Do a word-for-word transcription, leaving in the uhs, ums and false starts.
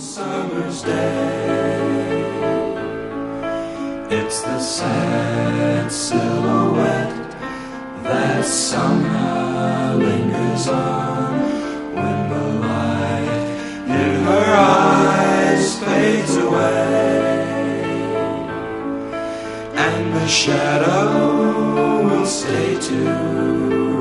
summer's day. It's the sad silhouette that somehow lingers on when the light in her eyes fades away, and the shadow will stay too.